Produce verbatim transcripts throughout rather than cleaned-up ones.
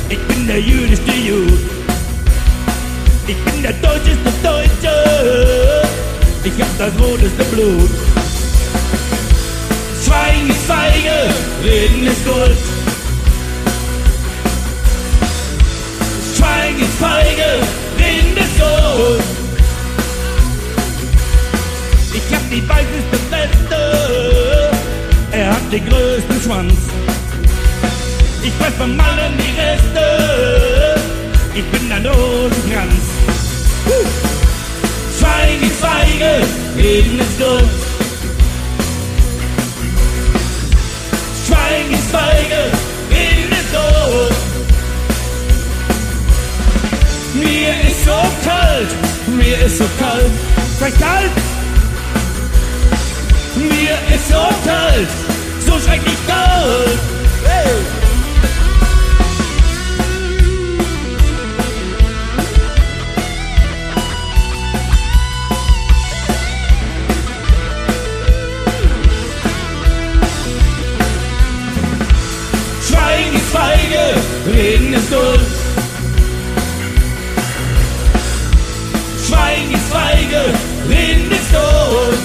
Ich bin der jüdischste Jud. Ich bin der deutscheste Deutsche. Ich hab das roteste Blut. Schweigen ist feige, reden ist Gold. Schweigen ist feige, reden ist Gold. Ich hab die weißeste Weste, er hat den größten Schwanz. Ich fress vom Allen die Reste, ich bin ein Rosenkranz. Schweigen ist feige, reden ist Gold. Schweigen ist feige, reden ist Gold. Mir ist so kalt, mir ist so kalt, sei kalt. Mir ist so kalt, so schrecklich kalt. Hey. Schweigen ist feige, reden ist Gold. Schweigen ist feige, reden ist Gold.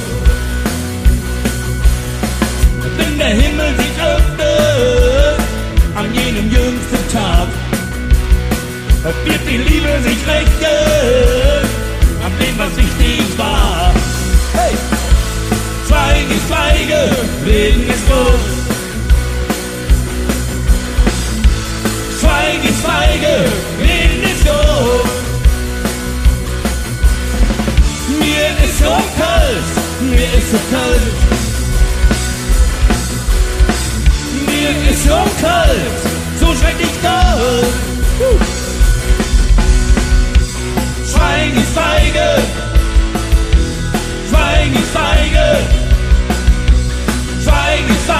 Wenn der Himmel sich öffnet, an jenem jüngsten Tag, wird die Liebe sich rächen, an dem, was wichtig war. Hey! Schweigen ist feige, reden ist Gold. Schweigen ist feige, reden ist Gold. Mir ist so kalt, mir ist so kalt. Mir ist so kalt, so schrecklich kalt. Uh. Schweigen ist feige, Schweigen ist feige, Schweigen ist feige.